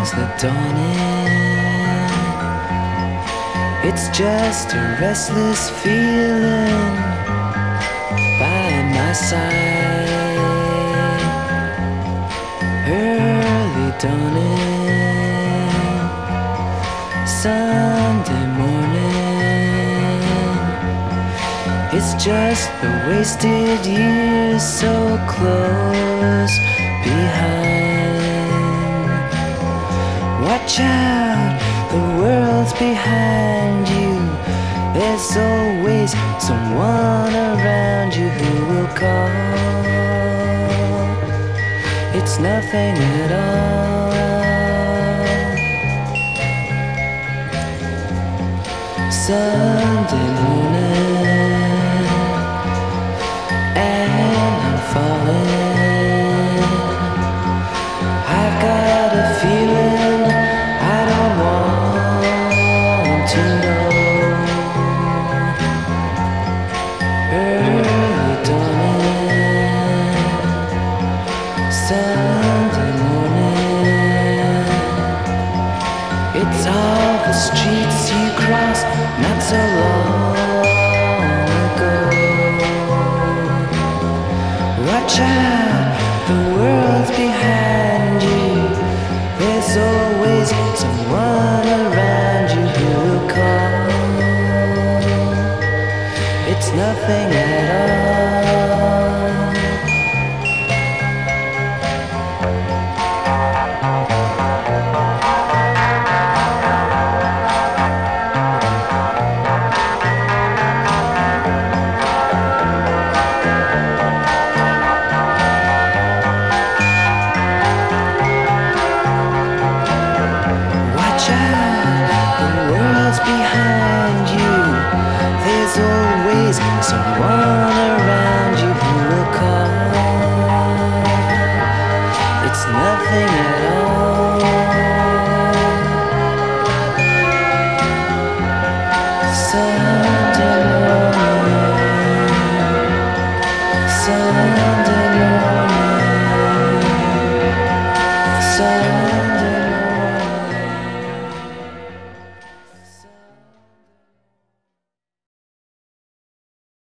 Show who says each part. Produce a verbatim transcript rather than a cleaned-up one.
Speaker 1: brings the dawning. It's just a restless feeling by my side. Early dawning, Sunday morning. It's just the wasted years so close behind. Watch out, the world's behind you. There's always someone around you who will call. It's nothing at all. Sunday morning, and I'm falling. I've got a feeling I don't want to know. Early dawning, Sunday morning. It's all the streets you crossed not so long ago. Watch out, the world's behind you. There's always someone around you who will call. It's nothing at all. Watch out, the world's behind you. There's always someone around you who will call. It's nothing at all. Sunday morning, Sunday